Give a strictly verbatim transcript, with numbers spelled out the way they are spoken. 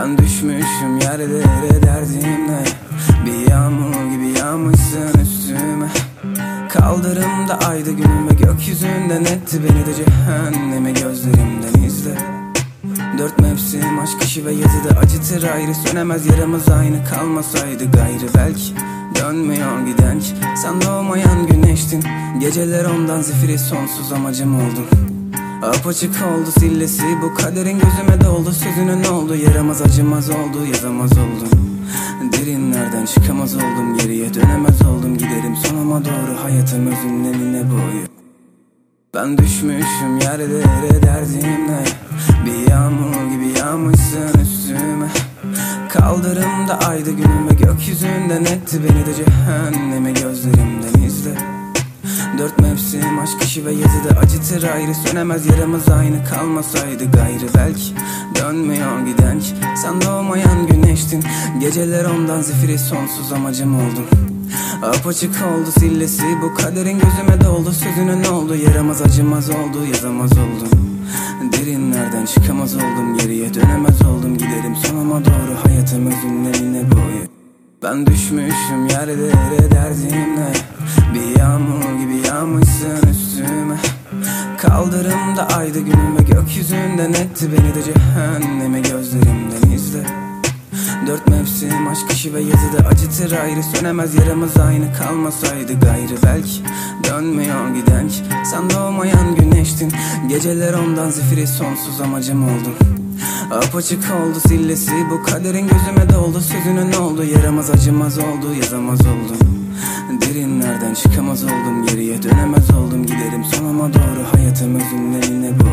Ben düşmüşüm yerlere derdimle, bir yağmur gibi yağmışsın üstüme. Kaldırımda ayda günüme, gökyüzünden etti beni de cehenneme gözlerimden izle. Dört mevsim aşk, kışı ve yazı da acıtır ayrı. Sönemez yaramız aynı kalmasaydı gayrı. Belki dönmüyor giden ki sen doğmayan güneştin. Geceler ondan zifiri, sonsuz amacım oldun. Apaçık oldu sillesi, bu kaderin gözüme doldu. Sözüne ne oldu, yaramaz acımaz oldu, yazamaz oldum. Derinlerden çıkamaz oldum, geriye dönemez oldum. Giderim sonuma doğru, hayatım özünün eline boyu. Ben düşmüşüm yerlere derdimle, bir yağmur gibi yağmışsın üstüme. Kaldırımda ayda günüme, gökyüzünden etti beni de cehenneme gözlerimden izle. Dört mevsim aşk, kışı ve yazı da acıtır ayrı. Sönemez yaramız aynı kalmasaydı gayrı. Belki dönmüyor giden ki sen doğmayan güneştin. Geceler ondan zifiri, sonsuz amacım oldun. Apaçık oldu sillesi, bu kaderin gözüme doldu. Sözüne ne oldu, yaramaz acımaz oldu, yazamaz oldum. Derinlerden çıkamaz oldum, geriye dönemez oldum. Giderim sonuma doğru, hayatım özünün eline boyu. Ben düşmüşüm yerlere derdimle, bir yağmur gibi yağmışsın üstüme. Kaldırımda ayda günüme, gökyüzünden etti beni de cehenneme gözlerimden izle. Dört mevsim aşk, kışı ve yazı da acıtır ayrı. Sönemez yaramız aynı kalmasaydı gayrı. Belki dönmüyor giden ki sen doğmayan güneştin. Geceler ondan zifiri, sonsuz amacım oldun. Apaçık oldu sillesi, bu kaderin gözüme doldu. Sözüne ne oldu, yaramaz acımaz oldu, yazamaz oldum. Derinlerden çıkamaz oldum, geriye dönemez oldum. Giderim sonuma doğru, hayatım özünün eline boyu.